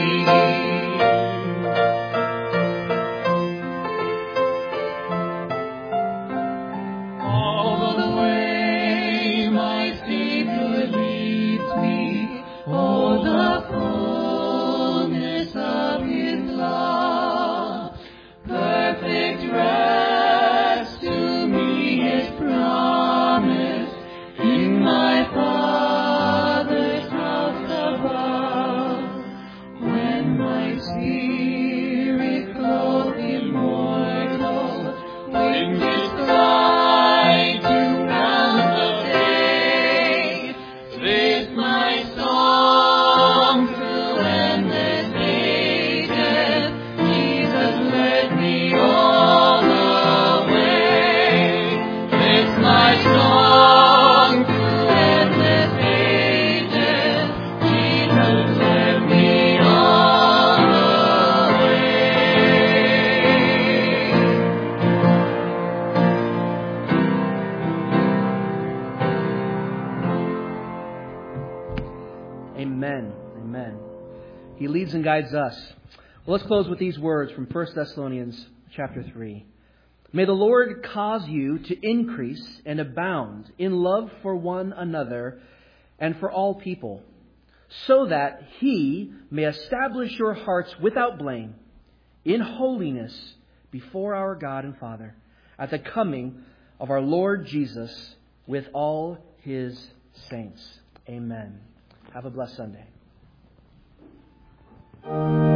Speaker 2: All the way my Savior leads me, oh, the fullness of His love, perfect rest to me is promised in my Father's house above. When my spirit clothed immortal, wings its flight to bound the day, this my song through endless ages, Jesus led me all the way. This my song through endless ages, Jesus led me all the way.
Speaker 1: Amen. Amen. He leads and guides us. Well, let's close with these words from 1 Thessalonians chapter 3. May the Lord cause you to increase and abound in love for one another and for all people, so that He may establish your hearts without blame in holiness before our God and Father at the coming of our Lord Jesus with all His saints. Amen. Have a blessed Sunday.